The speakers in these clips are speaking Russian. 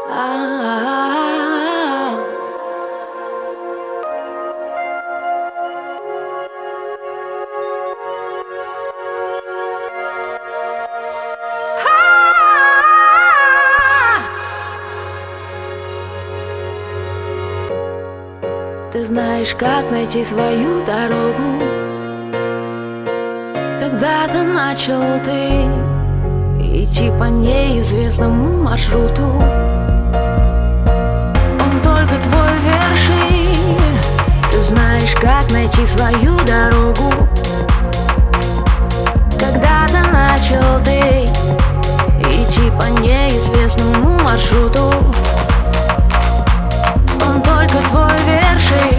Ты знаешь, как найти свою дорогу. Когда-то начал ты идти по неизвестному маршруту. Он только твой вершин. Ты знаешь, как найти свою дорогу. Когда-то начал ты идти по неизвестному маршруту. Он только твой вершин.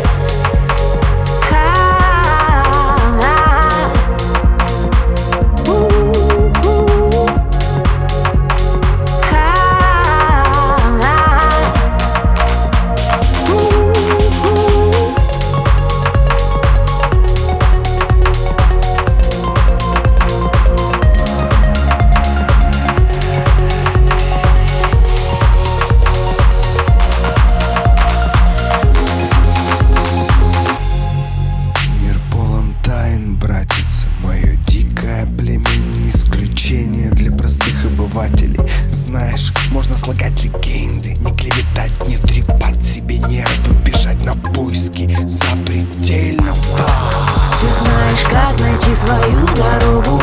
Знаешь, можно слагать легенды, не клеветать, не трепать себе нервы, бежать на поиски запредельного. Ты знаешь, как найти свою дорогу.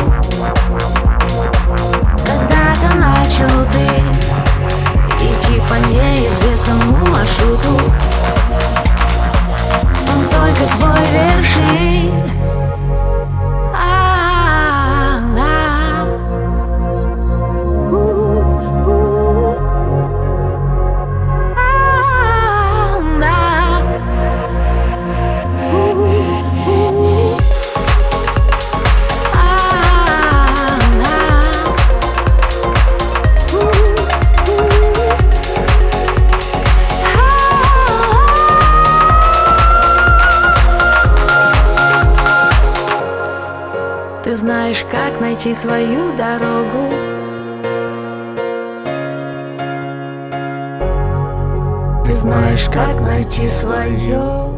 Когда-то начал ты идти по неизвестному маршруту. Он только твой вершин. Ты знаешь, как найти свою дорогу. Ты знаешь, как найти свое.